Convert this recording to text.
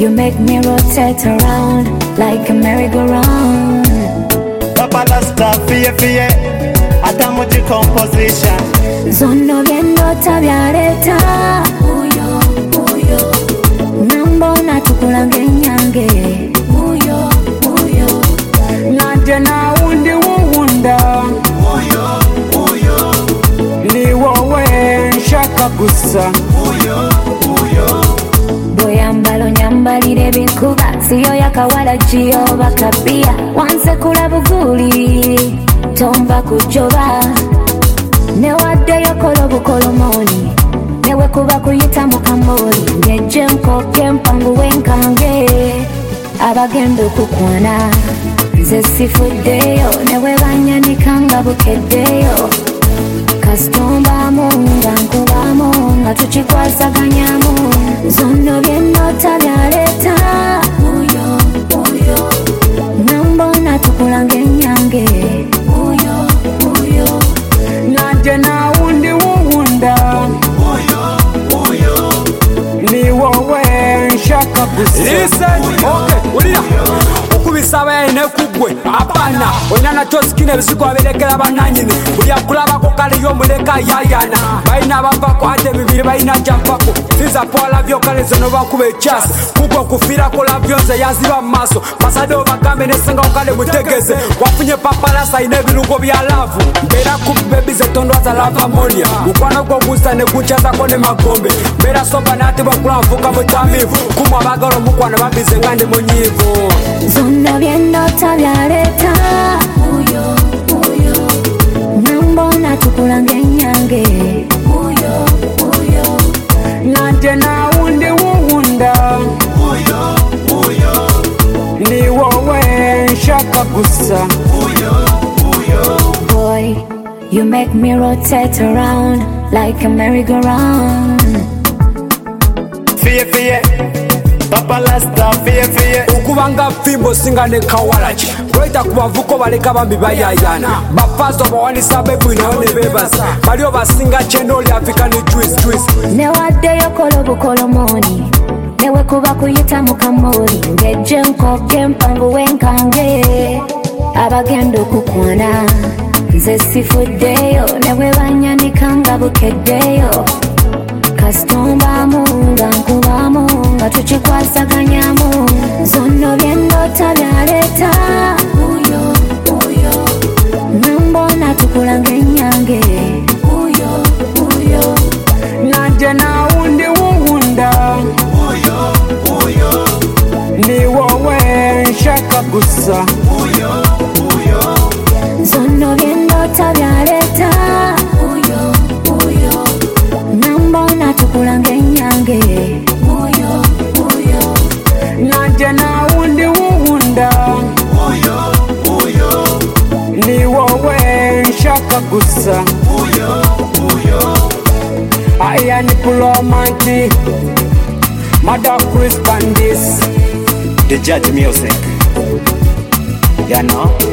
you make me rotate around like a merry-go-round. Papa Lasta, fie, adamu decomposition. Zono viendo tabiareta. Uyo, nambona tukulange nyange. Uyo, nanje na undi wuwunda. Uyo, ni wowe nshaka gusa. Uyo. Boyambalo nyambalire binkuba, siyo yakawala jiyo bakabia. Wanse kula buguli, tomba kujoba. Newadde yokola bukolomoni, newe kuba kuyita mukamoli. Ngeje nkoke mpangu wenkange, abagendo kukwana. Nze sifuddeyo, newe banyanikanga bukeddeyo. Kastomba munga nkubamu, nga tukikwasaganyamu. Zono byennota byaleta. Uyo, nambona tukulange nyange. Uyo, nanje na undi wuwunda. Uyo, ni wowe nshaka gusa. Listen, okay, ulira okubisaba yine kugwe apana onyana chosikine bisiko aberekera bananyine buli akulabako kale yo muleka yayana baina bavako ate bibiri baina jampako siza pola byo kale zono bakube chas kuko kufira kola byonze yaziba maso pasado bagambe nesenga okale mutegeze wafunye papalasa ine birugo bya love mbera ku baby zetondo za lava monia ukwana ko gusta ne kuchaza kone magombe mbera soba nati bakulavuka mutamivu kumwa bagalo mukwana babize ngande monyivo. Zono byennota byaleta. Uyo, nambona tukulange nyange. Uyo, nanje na undi wuwunda. Uyo, ni wowe nshaka gusa. Boy, you make me rotate around like a merry-go-round. Fie, Papa Lasta, fie. Ukubanga fimbo singa ne kawalachi Kweta kubavuko baleka bambi bayayana Bafazo bawanisa bebu inaone bebasa Balio basinga chendoli African twist Newadde yokola bukolomoni, newe kuba kuyita mukamoli. Ngeje nkoke mpangu wenkange, abagendo kukwana. Nze sifuddeyo, newe banyanikanga bukeddeyo. Kastomba munga nkubamu, nga tukikwasaganyamu. Zono byennota byaleta. Uyo, nambona tukulange nyange. Uyo, nanje na undi wuwunda. Uyo, ni wowe nshaka gusa. zono byennota byaleta. Uyo, nambona tukulange nyange. nanje na undi wuwunda. Ni wowe nshaka gusa. Aya ni Pulomanti Mada Chris Bandis The Judge Music, you know.